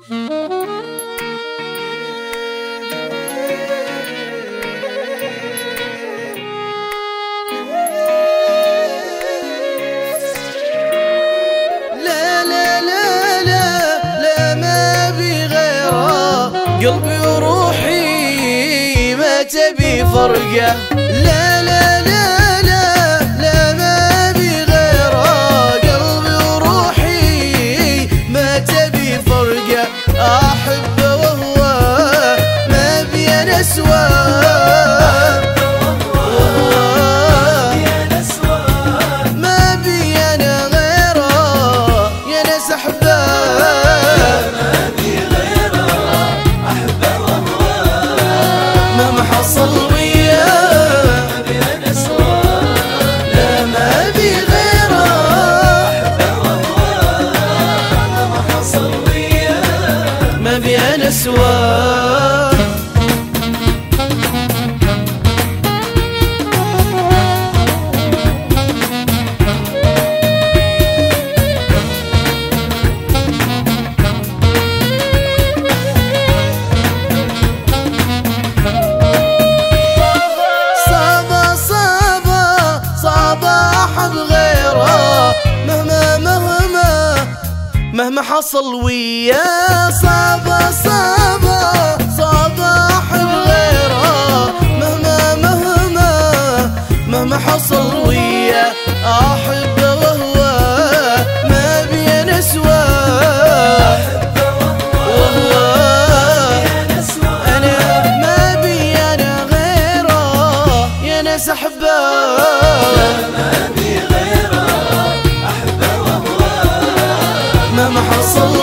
قلبي وروحي ما تبي فرقه. لا لا لا لا لا ما ابي غيره. قلبي وروحي ما تبي فرقه. احبه وهو ما ابي انا سواه. ما ابي انا غيره يا ناس احبه. حصل وياه ما بي انا سواه. لا ما بي غيره. ما حصل وياه ما بي انا سواه. مهما حصل وياه صعبة احب غيره. مهما حصل وياه احبه وهو ما بي انا سواه. انا ما بي انا غيره يا ناس احبه. مهما حصل